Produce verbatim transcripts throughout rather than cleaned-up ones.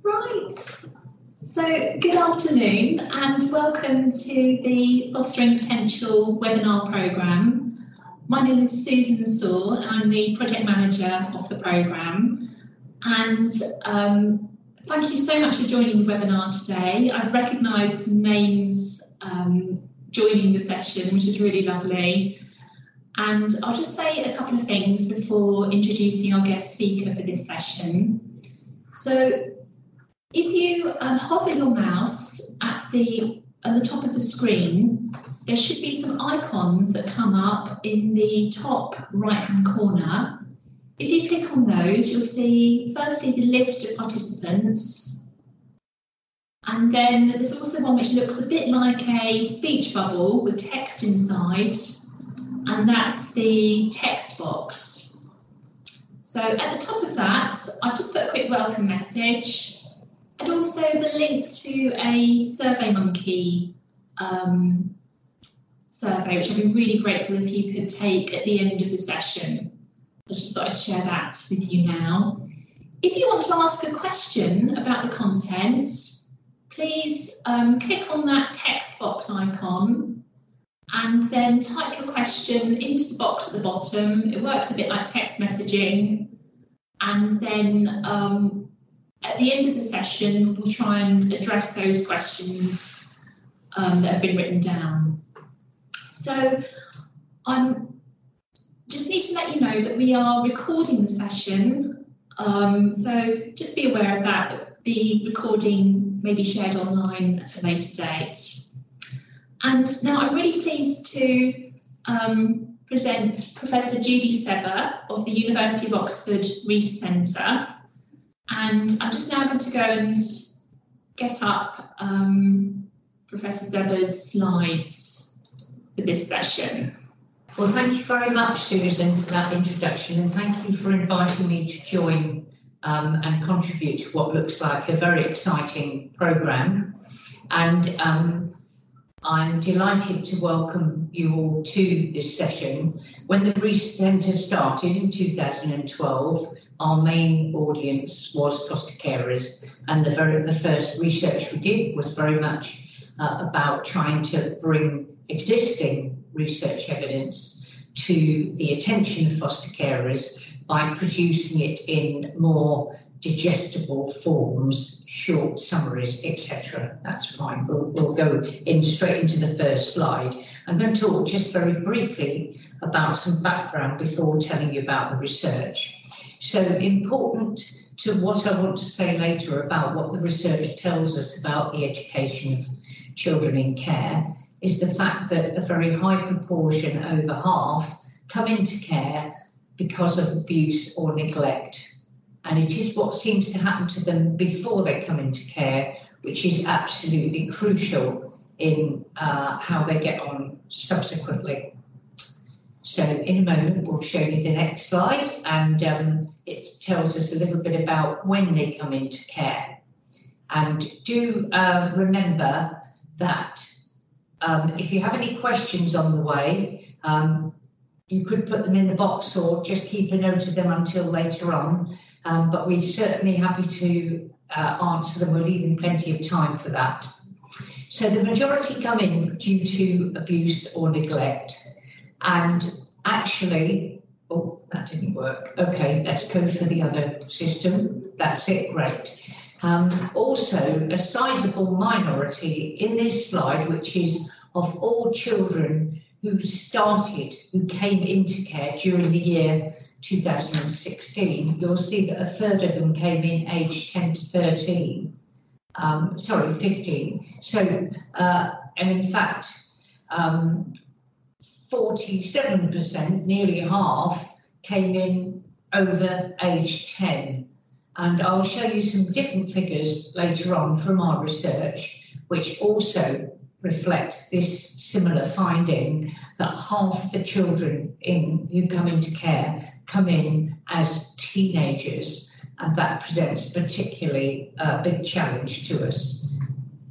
Right, so good afternoon and welcome to the Fostering Potential webinar programme. My name is Susan Saw and I'm the project manager of the programme, and um, thank you so much for joining the webinar today. I've recognised some names um, joining the session, which is really lovely. And I'll just say a couple of things before introducing our guest speaker for this session. So if you um, hover your mouse at the, at the top of the screen, there should be some icons that come up in the top right-hand corner. If you click on those, you'll see firstly the list of participants, and then there's also one which looks a bit like a speech bubble with text inside, and that's the text box. So at the top of that, I've just put a quick welcome message, and also the link to a SurveyMonkey um, survey, which I'd be really grateful if you could take at the end of the session. I just thought I'd share that with you now. If you want to ask a question about the content, please um, click on that text box icon and then type your question into the box at the bottom. It works a bit like text messaging, and then um, at the end of the session, we'll try and address those questions um, that have been written down. So I just need to let you know that we are recording the session. Um, so just be aware of that, that the recording may be shared online at a later date. And now I'm really pleased to um, present Professor Judy Seber of the University of Oxford Rees Centre. And I'm just now going to go and get up um, Professor Seber's slides for this session. Well, thank you very much, Susan, for that introduction, and thank you for inviting me to join um, and contribute to what looks like a very exciting programme. And um, I'm delighted to welcome you all to this session. When the Rees Centre started in two thousand twelve, our main audience was foster carers, and the very the first research we did was very much uh, about trying to bring existing research evidence to the attention of foster carers by producing it in more digestible forms, short summaries, et cetera. That's fine. We'll, we'll go in straight into the first slide. I'm going to talk just very briefly about some background before telling you about the research. So important to what I want to say later about what the research tells us about the education of children in care is the fact that a very high proportion, over half, come into care because of abuse or neglect. And it is what seems to happen to them before they come into care, which is absolutely crucial in uh, how they get on subsequently. So in a moment, we'll show you the next slide, and um, it tells us a little bit about when they come into care. And do uh, remember that um, if you have any questions on the way, um, you could put them in the box or just keep a note of them until later on. Um, but we're certainly happy to uh, answer them. We're leaving plenty of time for that. So the majority come in due to abuse or neglect. And actually, oh, that didn't work. Okay, let's go for the other system. That's it, great. Um, also, a sizable minority in this slide, which is of all children who started, who came into care during the year two thousand sixteen, you'll see that a third of them came in aged ten to thirteen, um, sorry, fifteen. So, uh, and in fact, um, forty-seven percent, nearly half, came in over age ten. And I'll show you some different figures later on from our research, which also reflect this similar finding that half the children in who come into care come in as teenagers, and that presents a particularly uh, big challenge to us.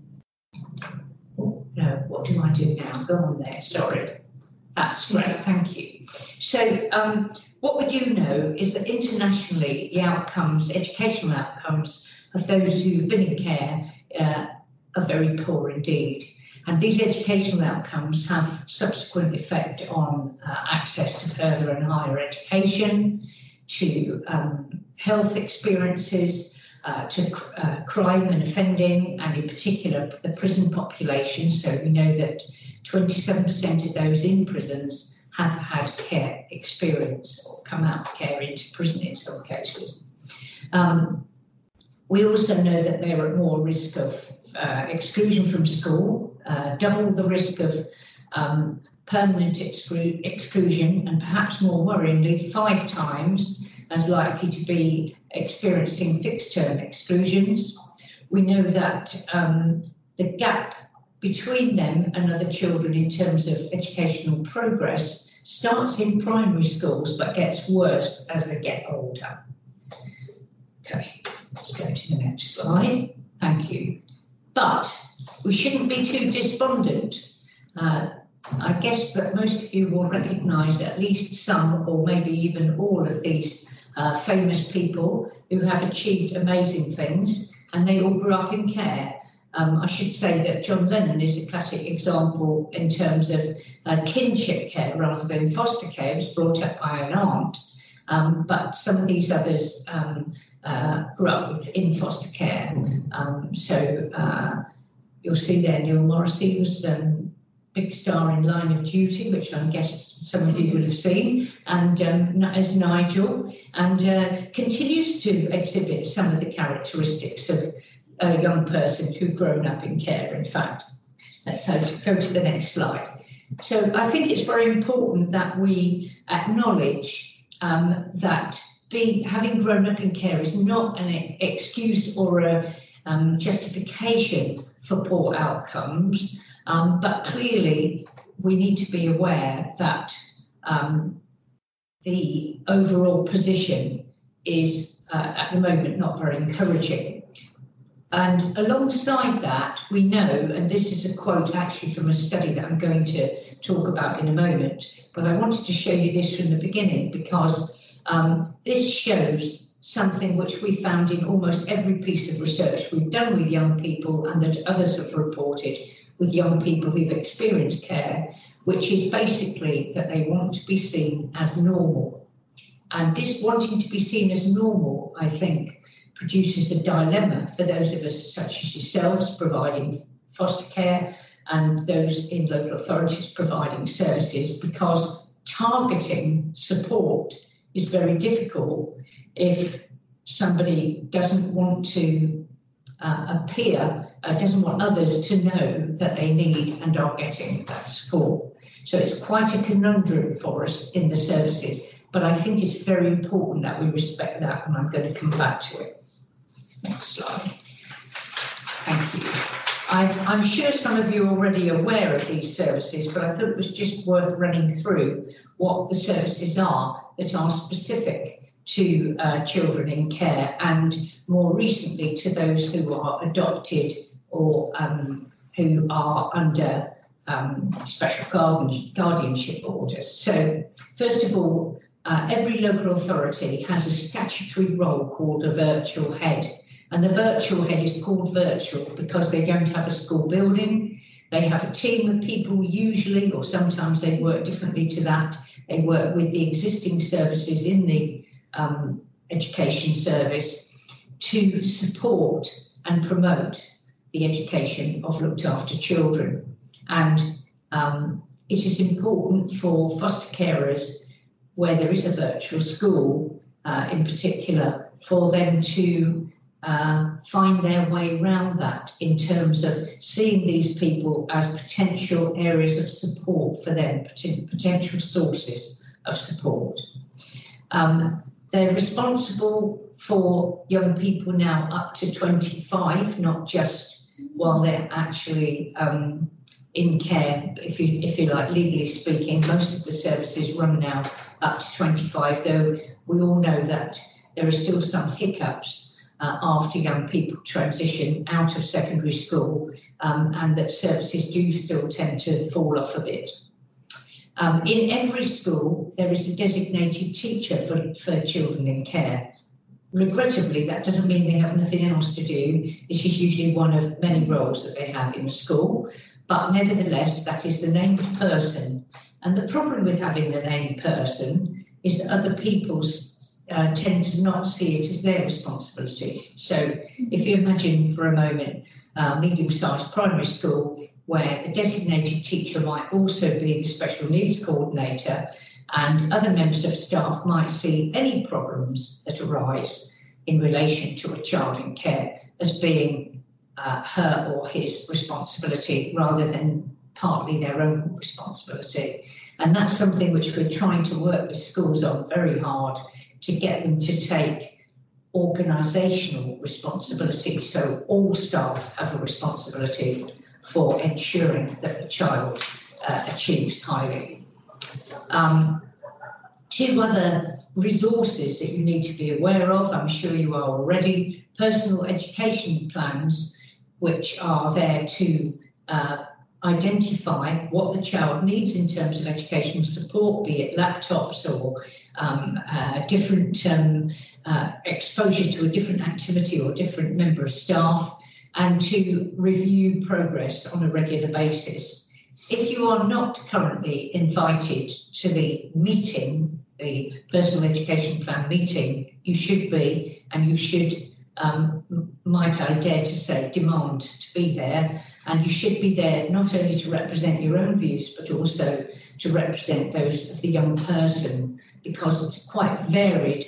Oh, no, what do I do now? Go on there, sorry. That's great, thank you. So um, what we do know is that internationally the outcomes, educational outcomes, of those who've been in care uh, are very poor indeed. And these educational outcomes have subsequent effect on uh, access to further and higher education, to um, health experiences, uh, to uh, crime and offending, and in particular the prison population. So we know that twenty-seven percent of those in prisons have had care experience or come out of care into prison in some cases. Um, we also know that they're at more risk of uh, exclusion from school, uh, double the risk of um, permanent exclu exclusion, and perhaps more worryingly, five times as likely to be experiencing fixed-term exclusions. We know that um, the gap between them and other children in terms of educational progress starts in primary schools but gets worse as they get older. Okay, let's go to the next slide. Thank you. But we shouldn't be too despondent. Uh, I guess that most of you will recognise at least some or maybe even all of these uh, famous people who have achieved amazing things, and they all grew up in care. Um, I should say that John Lennon is a classic example in terms of uh, kinship care rather than foster care. He was brought up by an aunt, um, but some of these others um, uh, grew up with, in foster care. Um, so uh, you'll see there Neil Morrissey was um, big star in Line of Duty, which I guess some of you would have seen, and um, as Nigel, and uh, continues to exhibit some of the characteristics of a young person who'd grown up in care, in fact. Let's go to the next slide. So I think it's very important that we acknowledge um, that being, having grown up in care is not an excuse or a um, justification for poor outcomes. Um, but clearly, we need to be aware that um, the overall position is, uh, at the moment, not very encouraging. And alongside that, we know, and this is a quote actually from a study that I'm going to talk about in a moment, but I wanted to show you this from the beginning because um, this shows something which we found in almost every piece of research we've done with young people and that others have reported with young people who've experienced care, which is basically that they want to be seen as normal. And this wanting to be seen as normal, I think, produces a dilemma for those of us such as yourselves providing foster care and those in local authorities providing services, because targeting support is very difficult if somebody doesn't want to uh, appear Uh, doesn't want others to know that they need and are getting that support. So it's quite a conundrum for us in the services, but I think it's very important that we respect that, and I'm going to come back to it. Next slide. Thank you. I've, I'm sure some of you are already aware of these services, but I thought it was just worth running through what the services are that are specific to uh, children in care, and more recently to those who are adopted or um, who are under um, special guardian, guardianship orders. So first of all, uh, every local authority has a statutory role called a virtual head. And the virtual head is called virtual because they don't have a school building. They have a team of people usually, or sometimes they work differently to that. They work with the existing services in the um, education service to support and promote the education of looked after children. And um, it is important for foster carers, where there is a virtual school uh, in particular, for them to uh, find their way around that in terms of seeing these people as potential areas of support for them, potential sources of support. Um, they're responsible for young people now up to twenty-five, not just while they're actually um, in care, if you if you like, legally speaking. Most of the services run now up to twenty-five, though we all know that there are still some hiccups uh, after young people transition out of secondary school, um, and that services do still tend to fall off a bit. Um, in every school, there is a designated teacher for, for children in care. regrettably, that doesn't mean they have nothing else to do. This is usually one of many roles that they have in the school, but nevertheless, that is the named person. And the problem with having the named person is that other people uh, tend to not see it as their responsibility. So if you imagine for a moment a medium-sized primary school where the designated teacher might also be the special needs coordinator, and other members of staff might see any problems that arise in relation to a child in care as being uh, her or his responsibility rather than partly their own responsibility. And that's something which we're trying to work with schools on very hard to get them to take organisational responsibility. So all staff have a responsibility for ensuring that the child uh, achieves highly. Um, two other resources that you need to be aware of, I'm sure you are already: personal education plans, which are there to uh, identify what the child needs in terms of educational support, be it laptops or um, uh, different um, uh, exposure to a different activity or different member of staff, and to review progress on a regular basis. If you are not currently invited to the meeting, the personal education plan meeting, you should be, and you should, um, might I dare to say, demand to be there. And you should be there not only to represent your own views, but also to represent those of the young person, because it's quite varied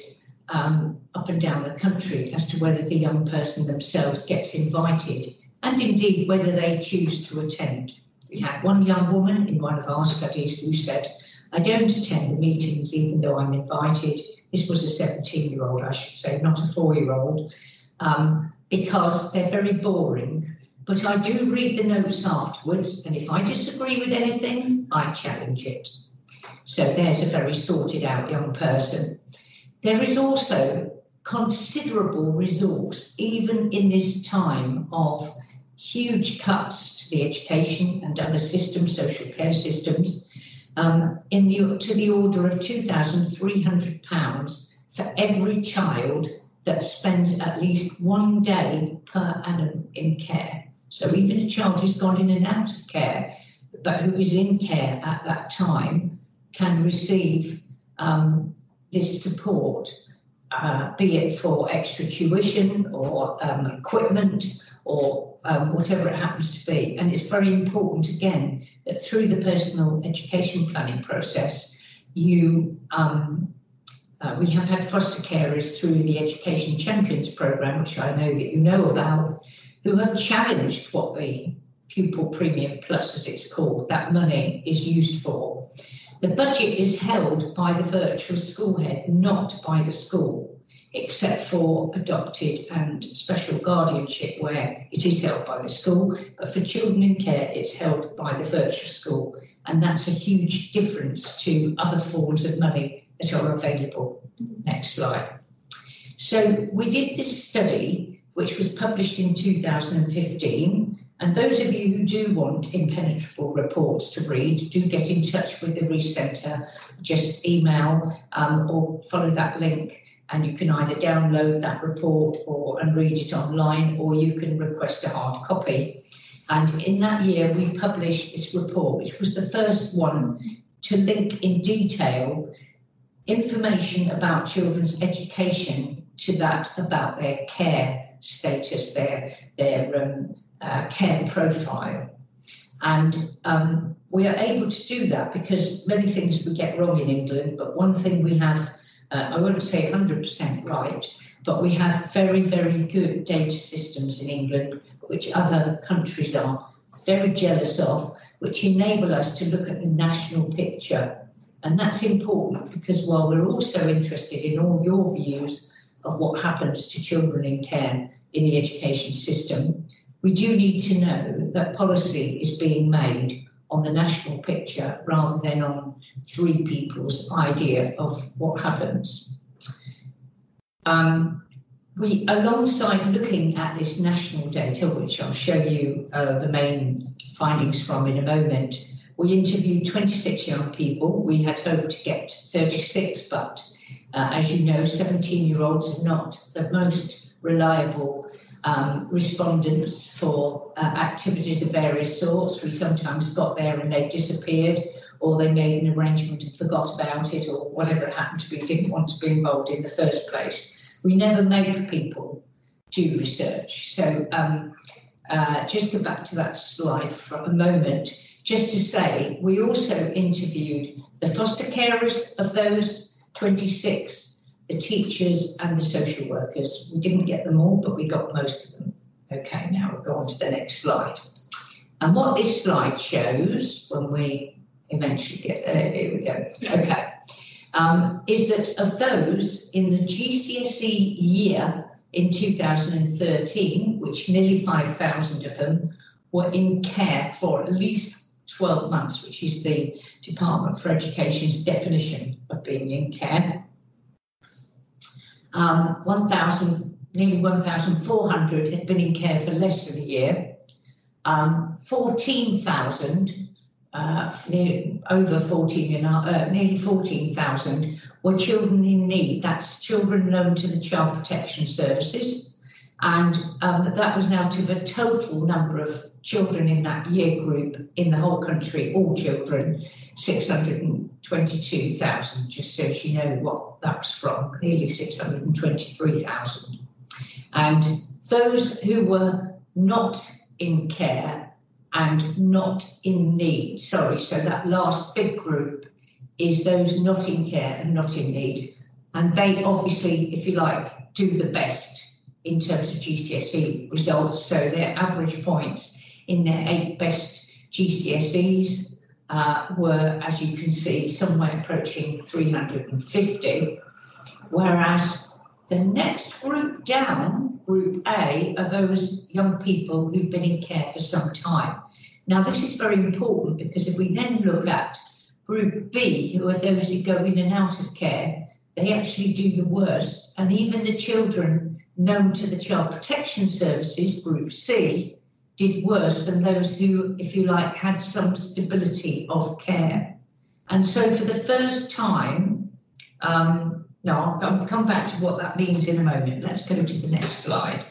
um, up and down the country as to whether the young person themselves gets invited, and indeed whether they choose to attend. We had one young woman in one of our studies who said, "I don't attend the meetings even though I'm invited." This was a seventeen-year-old, I should say, not a four-year-old, um, because they're very boring. But I do read the notes afterwards, and if I disagree with anything, I challenge it. So there's a very sorted out young person. There is also considerable resource, even in this time of huge cuts to the education and other systems, social care systems, um, in the, to the order of two thousand three hundred pounds for every child that spends at least one day per annum in care. So even a child who's gone in and out of care, but who is in care at that time, can receive um, this support, uh, be it for extra tuition or um, equipment or um, whatever it happens to be. And it's very important, again, that through the personal education planning process, you um, uh, we have had foster carers through the Education Champions programme, which I know that you know about, who have challenged what the Pupil Premium Plus, as it's called, that money is used for. The budget is held by the virtual school head, not by the school, except for adopted and special guardianship, where it is held by the school. But for children in care, it's held by the virtual school. And that's a huge difference to other forms of money that are available. Next slide. So we did this study, which was published in two thousand fifteen. And those of you who do want impenetrable reports to read, do get in touch with the Rees Centre. Just email um, or follow that link, and you can either download that report or and read it online, or you can request a hard copy. And in that year, we published this report, which was the first one to link in detail information about children's education to that about their care status, their their um, uh, care profile. And um, we are able to do that because many things we get wrong in England, but one thing we have, uh, I wouldn't say one hundred percent right, but we have very, very good data systems in England, which other countries are very jealous of, which enable us to look at the national picture. And that's important because while we're also interested in all your views of what happens to children in care in the education system, we do need to know that policy is being made on the national picture rather than on three people's idea of what happens. Um, we, alongside looking at this national data, which I'll show you uh, the main findings from in a moment, we interviewed twenty-six young people. We had hoped to get thirty-six, but Uh, as you know, seventeen-year-olds are not the most reliable um, respondents for uh, activities of various sorts. We sometimes got there and they disappeared, or they made an arrangement and forgot about it, or whatever it happened to be, didn't want to be involved in the first place. We never make people do research. So um, uh, just go back to that slide for a moment, just to say, we also interviewed the foster carers of those twenty-six, the teachers and the social workers. We didn't get them all, but we got most of them. Okay, now we'll go on to the next slide. And what this slide shows, when we eventually get there, here we go, okay, um, is that of those in the G C S E year in two thousand thirteen, which nearly five thousand of them were in care for at least twelve months, which is the Department for Education's definition of being in care. Um, one thousand, nearly one thousand four hundred had been in care for less than a year. Um, fourteen thousand, uh, nearly, over fourteen, uh, nearly fourteen thousand were children in need. That's children known to the Child Protection Services. And um, that was out of a total number of children in that year group in the whole country, all children, six hundred twenty-two thousand, just so you know what that was from, nearly six hundred twenty-three thousand. And those who were not in care and not in need, sorry, so that last big group is those not in care and not in need. And they obviously, if you like, do the best in terms of G C S E results. So their average points in their eight best G C S Es uh, were, as you can see, somewhere approaching three hundred fifty, whereas the next group down, Group A, are those young people who've been in care for some time. Now, this is very important because if we then look at Group B, who are those who go in and out of care, they actually do the worst. And even the children known to the Child Protection Services, Group C, did worse than those who, if you like, had some stability of care. And so for the first time, um, no, I'll come back to what that means in a moment. Let's go to the next slide.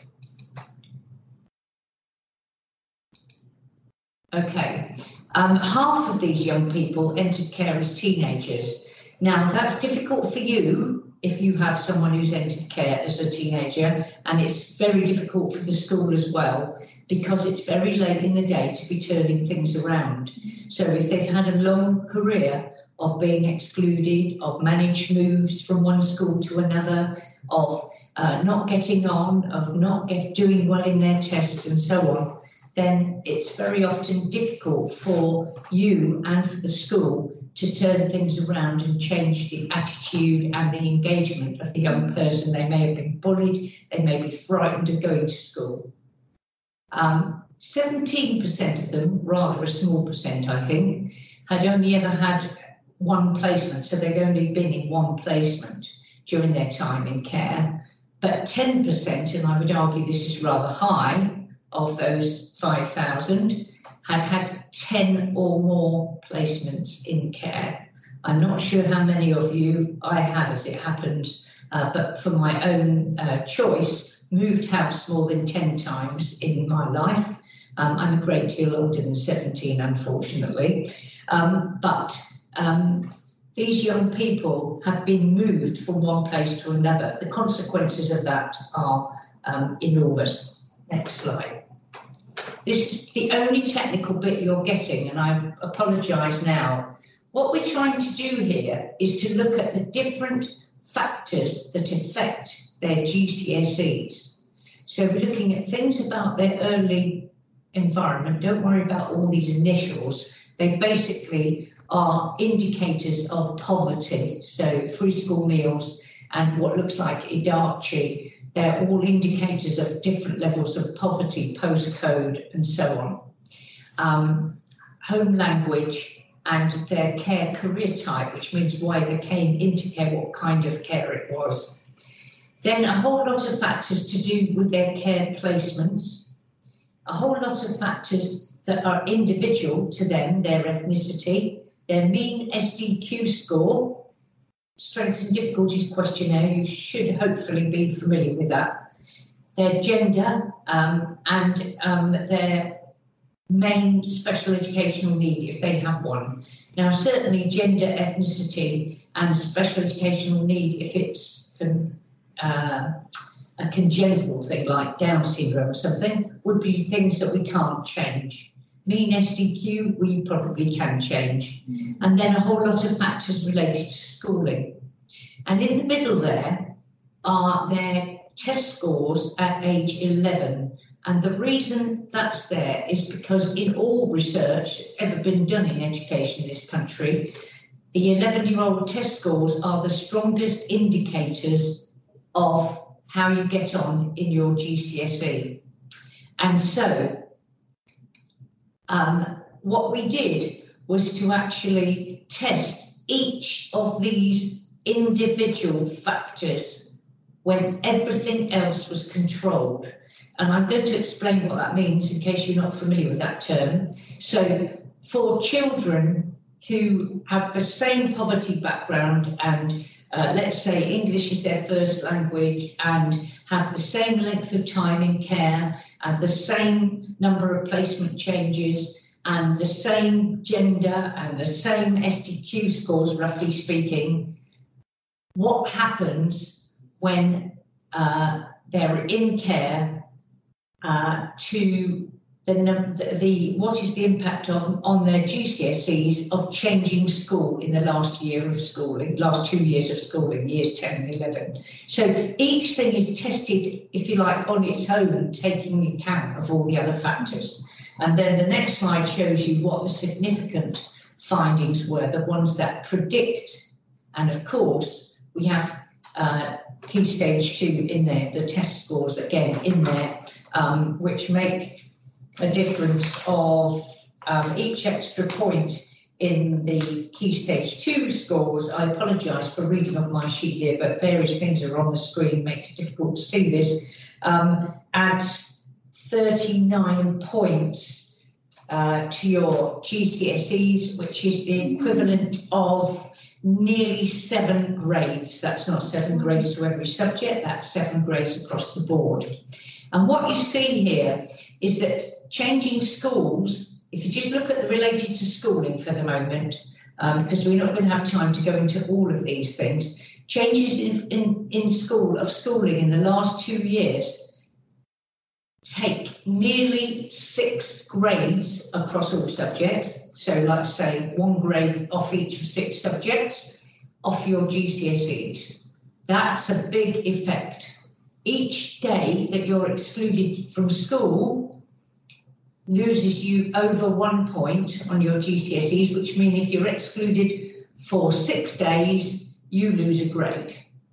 Okay, um, half of these young people entered care as teenagers. Now, that's difficult for you if you have someone who's entered care as a teenager, and it's very difficult for the school as well, because it's very late in the day to be turning things around. So if they've had a long career of being excluded, of managed moves from one school to another, of uh, not getting on, of not get, doing well in their tests and so on, then it's very often difficult for you and for the school to turn things around and change the attitude and the engagement of the young person. They may have been bullied, they may be frightened of going to school. Um, seventeen percent of them, rather a small percent I think, had only ever had one placement, so they'd only been in one placement during their time in care. But ten percent, and I would argue this is rather high, of those five thousand had had ten or more placements in care. I'm not sure how many of you I have as it happens, uh, but for my own uh, choice, moved house more than ten times in my life. Um, I'm a great deal older than seventeen, unfortunately. Um, but um, these young people have been moved from one place to another. The consequences of that are um, enormous. Next slide. This is the only technical bit you're getting, and I apologise now. What we're trying to do here is to look at the different factors that affect their G C S Es. So we're looking at things about their early environment. Don't worry about all these initials. They basically are indicators of poverty. So free school meals and what looks like Idarchi. They're all indicators of different levels of poverty, postcode, and so on. Um, home language and their care career type, which means why they came into care, what kind of care it was. Then a whole lot of factors to do with their care placements, a whole lot of factors that are individual to them, their ethnicity, their mean S D Q score, Strengths and Difficulties Questionnaire. You should hopefully be familiar with that. Their gender um, and um, their main special educational need, if they have one. Now, certainly gender, ethnicity and special educational need, if it's con uh, a congenital thing like Down syndrome or something, would be things that we can't change. Mean S D Q, we probably can change. And then a whole lot of factors related to schooling. And in the middle there are their test scores at age eleven. And the reason that's there is because in all research that's ever been done in education in this country, the eleven-year-old test scores are the strongest indicators of how you get on in your G C S E. And so um, what we did was to actually test each of these individual factors when everything else was controlled. And I'm going to explain what that means in case you're not familiar with that term. So for children who have the same poverty background and uh, let's say English is their first language and have the same length of time in care and the same number of placement changes and the same gender and the same S D Q scores, roughly speaking, what happens when uh, they're in care uh, to the, the, the, what is the impact on, on their G C S Es of changing school in the last year of schooling, last two years of schooling, years ten and eleven. So each thing is tested, if you like, on its own, taking account of all the other factors. And then the next slide shows you what the significant findings were, the ones that predict. And of course, we have uh, key stage two in there, the test scores again in there, um, which make a difference of um, each extra point in the key stage two scores. I apologise for reading off my sheet here, but various things are on the screen, makes it difficult to see this. Um, adds thirty-nine points uh, to your G C S Es, which is the equivalent of nearly seven grades. That's not seven grades to every subject, that's seven grades across the board. And what you see here is that changing schools, if you just look at the related to schooling for the moment, um, because we're not going to have time to go into all of these things, changes in, in, in school of schooling in the last two years take nearly six grades across all subjects. So let's say one grade off each of six subjects, off your G C S Es. That's a big effect. Each day that you're excluded from school loses you over one point on your G C S Es, which means if you're excluded for six days, you lose a grade.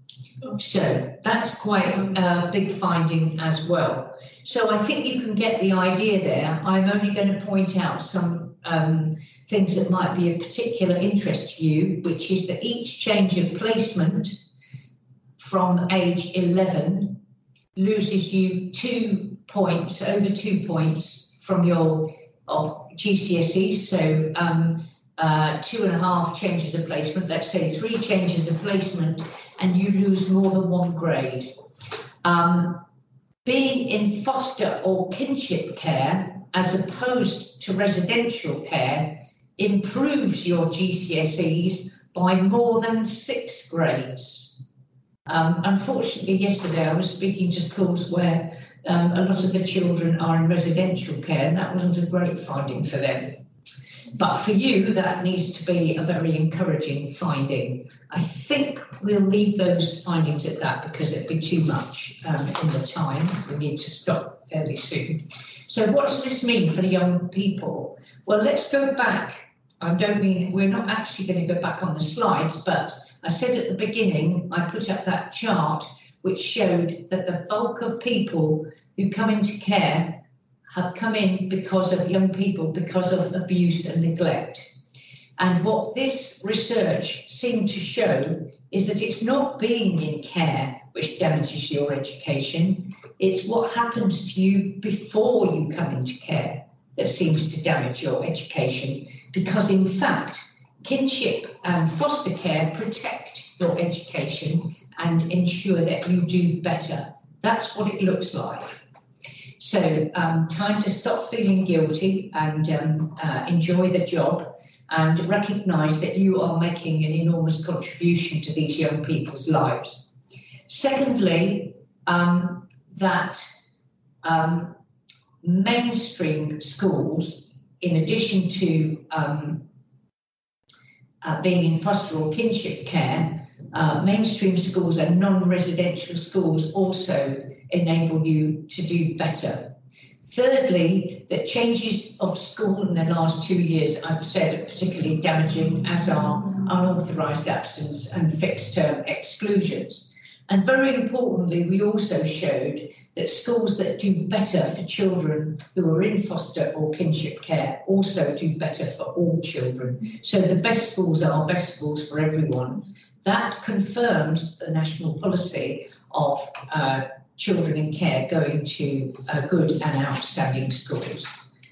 So that's quite a big finding as well. So I think you can get the idea there. I'm only going to point out some um, things that might be of particular interest to you, which is that each change of placement from age eleven loses you two points, over two points from your of G C S Es. So um, uh, two and a half changes of placement, let's say three changes of placement, and you lose more than one grade. Um, being in foster or kinship care, as opposed to residential care, improves your G C S Es by more than six grades. Um, unfortunately, yesterday I was speaking to schools where um, a lot of the children are in residential care, and that wasn't a great finding for them. But for you, that needs to be a very encouraging finding. I think we'll leave those findings at that because it'd be too much um, in the time. We need to stop fairly soon. So what does this mean for the young people? Well, let's go back. I don't mean, we're not actually going to go back on the slides, but I said at the beginning, I put up that chart which showed that the bulk of people who come into care have come in because of young people, because of abuse and neglect. And what this research seemed to show is that it's not being in care which damages your education, it's what happens to you before you come into care that seems to damage your education. Because in fact, kinship and foster care protect your education and ensure that you do better. That's what it looks like. So um, time to stop feeling guilty and um, uh, enjoy the job and recognise that you are making an enormous contribution to these young people's lives. Secondly, um, that um, mainstream schools, in addition to um, uh, being in foster or kinship care, uh, mainstream schools and non-residential schools also enable you to do better. Thirdly, that changes of school in the last two years, I've said, are particularly damaging, as are unauthorised absence and fixed-term exclusions. And very importantly, we also showed that schools that do better for children who are in foster or kinship care also do better for all children. So the best schools are best schools for everyone. That confirms the national policy of uh, children in care going to uh, good and outstanding schools.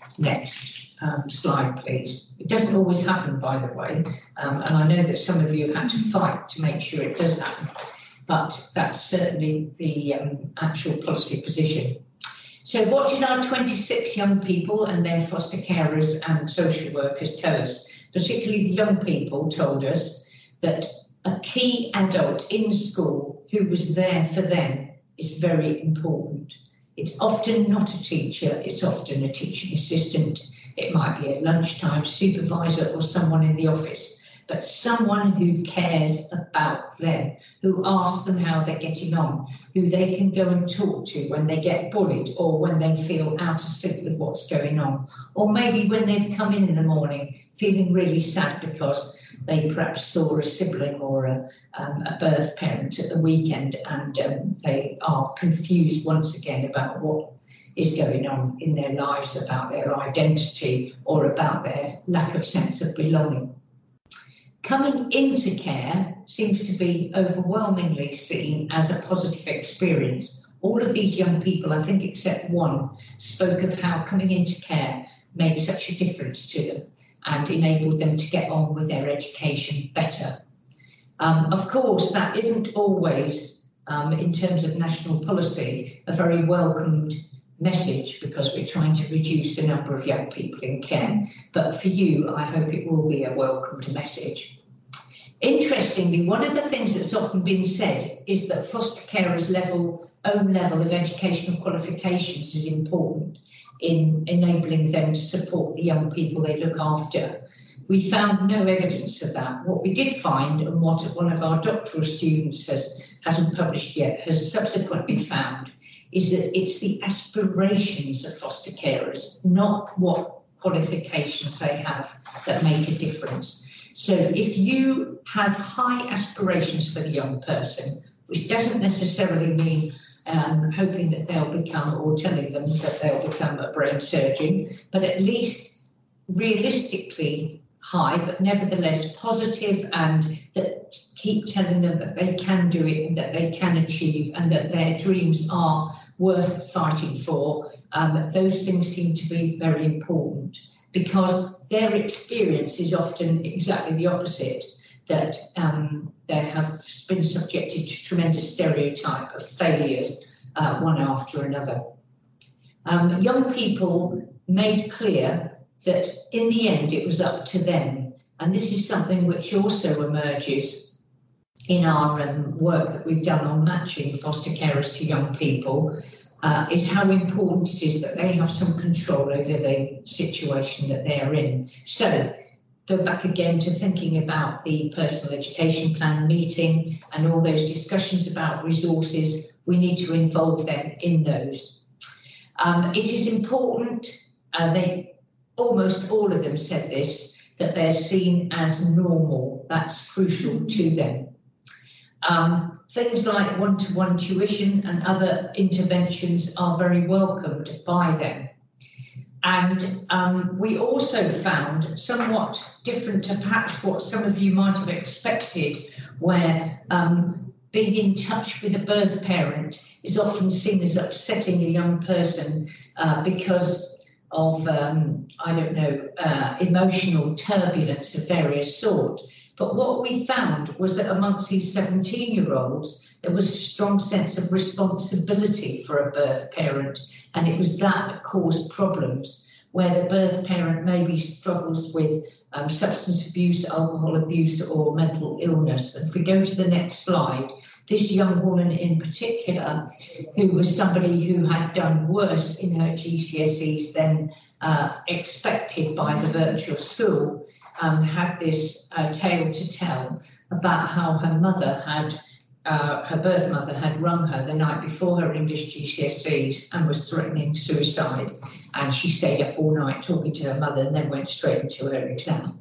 Next um, slide, please. It doesn't always happen, by the way, um, and I know that some of you have had to fight to make sure it does happen, but that's certainly the um, actual policy position. So what did our twenty-six young people and their foster carers and social workers tell us? Particularly the young people told us that a key adult in school who was there for them is very important. It's often not a teacher, it's often a teaching assistant. It might be a lunchtime supervisor or someone in the office, but someone who cares about them, who asks them how they're getting on, who they can go and talk to when they get bullied or when they feel out of sync with what's going on, or maybe when they've come in in the morning feeling really sad because they perhaps saw a sibling or a, um, a birth parent at the weekend and um, they are confused once again about what is going on in their lives, about their identity or about their lack of sense of belonging. Coming into care seems to be overwhelmingly seen as a positive experience. All of these young people, I think except one, spoke of how coming into care made such a difference to them and enabled them to get on with their education better. Um, of course, that isn't always, um, in terms of national policy, a very welcomed message because we're trying to reduce the number of young people in care. But for you, I hope it will be a welcomed message. Interestingly, one of the things that's often been said is that foster carers' level, own level of educational qualifications is important in enabling them to support the young people they look after. We found no evidence of that. What we did find, and what one of our doctoral students has, hasn't published yet, has subsequently found, is that it's the aspirations of foster carers, not what qualifications they have, that make a difference. So if you have high aspirations for the young person, which doesn't necessarily mean um, hoping that they'll become, or telling them that they'll become a brain surgeon, but at least realistically high, but nevertheless positive, and that keep telling them that they can do it and that they can achieve and that their dreams are worth fighting for. Um, those things seem to be very important because their experience is often exactly the opposite, that um, they have been subjected to tremendous stereotype of failures, uh, one after another. Um, young people made clear that in the end it was up to them, and this is something which also emerges in our um, work that we've done on matching foster carers to young people, uh, is how important it is that they have some control over the situation that they are in. So go back again to thinking about the personal education plan meeting and all those discussions about resources. We need to involve them in those. Um, it is important, uh, they almost all of them said this, that they're seen as normal. That's crucial to them. Um, things like one-to-one tuition and other interventions are very welcomed by them. And um, we also found, somewhat different to perhaps what some of you might have expected, where um, being in touch with a birth parent is often seen as upsetting a young person uh, because of, um, I don't know, uh, emotional turbulence of various sort. But what we found was that amongst these seventeen-year-olds, there was a strong sense of responsibility for a birth parent, and it was that that caused problems, where the birth parent maybe struggles with um, substance abuse, alcohol abuse, or mental illness. And if we go to the next slide, this young woman in particular, who was somebody who had done worse in her G C S Es than uh, expected by the virtual school, um, had this uh, tale to tell about how her mother had, uh, her birth mother had rung her the night before her English G C S Es and was threatening suicide. And she stayed up all night talking to her mother and then went straight into her exam.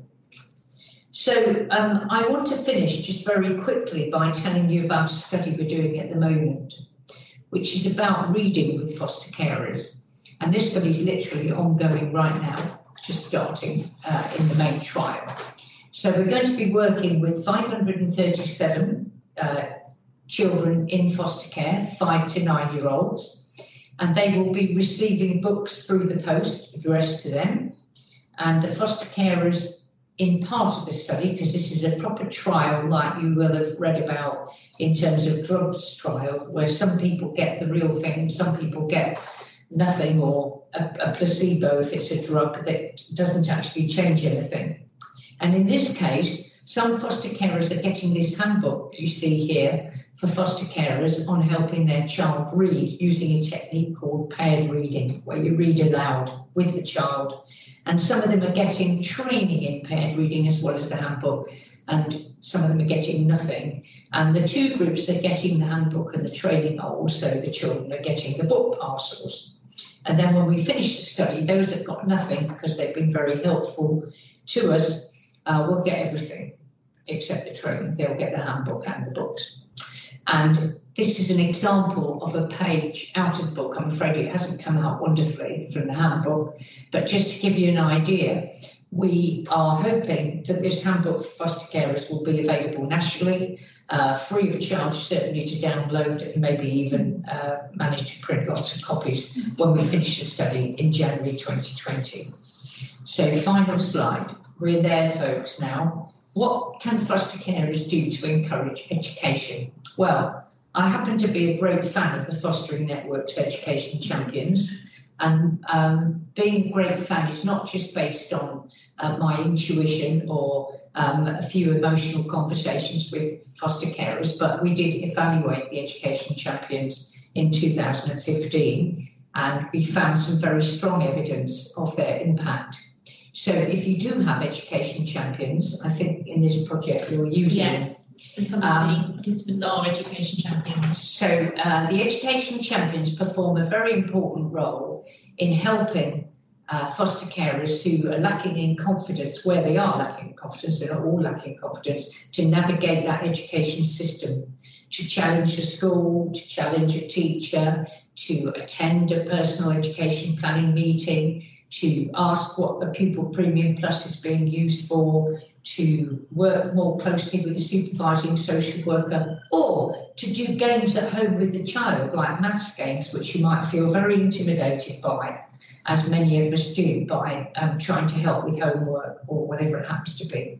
So um, I want to finish just very quickly by telling you about a study we're doing at the moment, which is about reading with foster carers. And this study is literally ongoing right now, just starting uh, in the main trial. So we're going to be working with five hundred thirty-seven uh, children in foster care, five to nine year olds, and they will be receiving books through the post addressed to them. And the foster carers in part of the study, because this is a proper trial like you will have read about in terms of drugs trial, where some people get the real thing, some people get nothing, or a, a placebo if it's a drug that doesn't actually change anything. And in this case, some foster carers are getting this handbook you see here for foster carers on helping their child read using a technique called paired reading, where you read aloud with the child. And some of them are getting training in paired reading as well as the handbook, and some of them are getting nothing. And the two groups that are getting the handbook and the training are also the children are getting the book parcels. And then when we finish the study, those that got nothing, because they've been very helpful to us, uh, will get everything except the training. They'll get the handbook and the books. And this is an example of a page out of the book. I'm afraid it hasn't come out wonderfully from the handbook, but just to give you an idea, we are hoping that this handbook for foster carers will be available nationally, uh, free of charge, certainly to download, and maybe even uh, manage to print lots of copies when we finish the study in January twenty twenty. So final slide. We're there, folks, now. What can foster carers do to encourage education? Well, I happen to be a great fan of the Fostering Network's Education Champions, and um, being a great fan is not just based on uh, my intuition or um, a few emotional conversations with foster carers, but we did evaluate the Education Champions in two thousand fifteen, and we found some very strong evidence of their impact. So if you do have Education Champions, I think in this project you're using yes. And some of um, the participants are Education Champions. So uh, the Education Champions perform a very important role in helping uh, foster carers who are lacking in confidence, where they are lacking in confidence, they're not all lacking in confidence, to navigate that education system, to challenge a school, to challenge a teacher, to attend a personal education planning meeting, to ask what the Pupil Premium Plus is being used for, to work more closely with the supervising social worker, or to do games at home with the child, like maths games, which you might feel very intimidated by, as many of us do, by um, trying to help with homework or whatever it happens to be.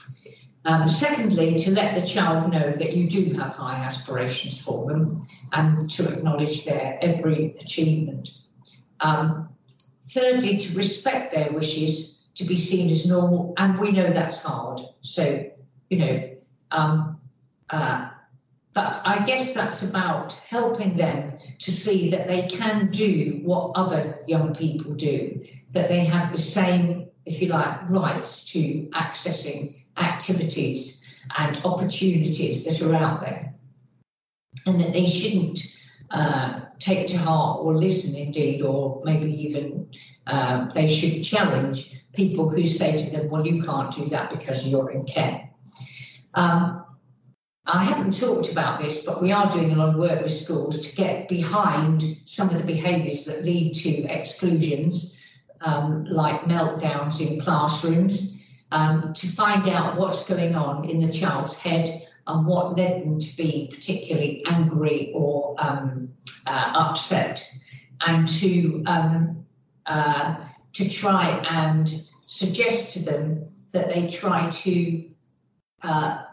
Um, secondly, to let the child know that you do have high aspirations for them and to acknowledge their every achievement. Um, thirdly, to respect their wishes, to be seen as normal, and we know that's hard. So, you know, um, uh, but I guess that's about helping them to see that they can do what other young people do, that they have the same, if you like, rights to accessing activities and opportunities that are out there, and that they shouldn't uh, take to heart or listen indeed, or maybe even uh, they should challenge people who say to them, well, you can't do that because you're in care. Um, I haven't talked about this, but we are doing a lot of work with schools to get behind some of the behaviours that lead to exclusions, um, like meltdowns in classrooms, um, to find out what's going on in the child's head and what led them to be particularly angry or um, uh, upset, and to um, uh, to try and suggest to them that they try to uh,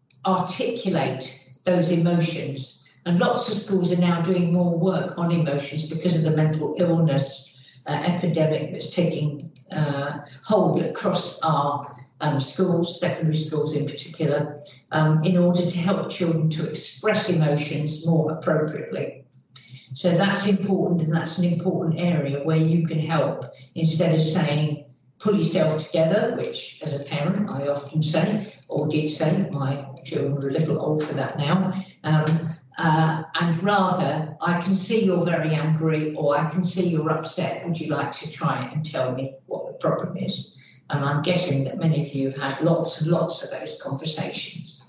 articulate those emotions. And lots of schools are now doing more work on emotions because of the mental illness uh, epidemic that's taking uh, hold across our um, schools, secondary schools in particular, um, in order to help children to express emotions more appropriately. So that's important, and that's an important area where you can help, instead of saying, pull yourself together, which as a parent I often say, or did say, my children are a little old for that now, um, uh, and rather, I can see you're very angry, or I can see you're upset, would you like to try and tell me what the problem is? And I'm guessing that many of you have had lots and lots of those conversations.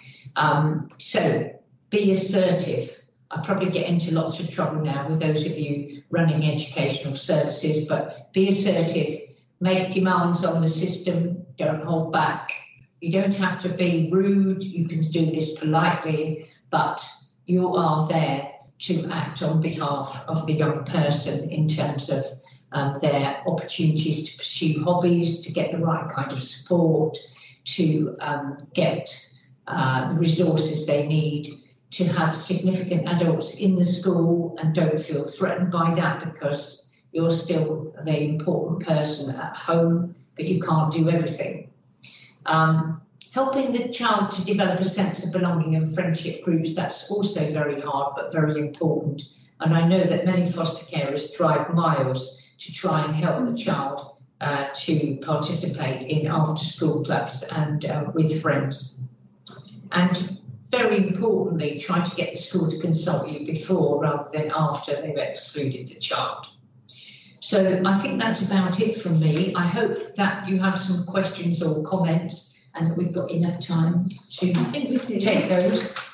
Um, so be assertive. I probably get into lots of trouble now with those of you running educational services, but be assertive, make demands on the system, don't hold back. You don't have to be rude, you can do this politely, but you are there to act on behalf of the young person in terms of um, their opportunities to pursue hobbies, to get the right kind of support, to um, get uh, the resources they need, to have significant adults in the school and don't feel threatened by that because you're still the important person at home, but you can't do everything. Um, helping the child to develop a sense of belonging and friendship groups, that's also very hard, but very important. And I know that many foster carers drive miles to try and help the child uh, to participate in after school clubs and uh, with friends. And very importantly, try to get the school to consult you before rather than after they've excluded the child. So I think that's about it from me. I hope that you have some questions or comments and that we've got enough time to I think we do. take those.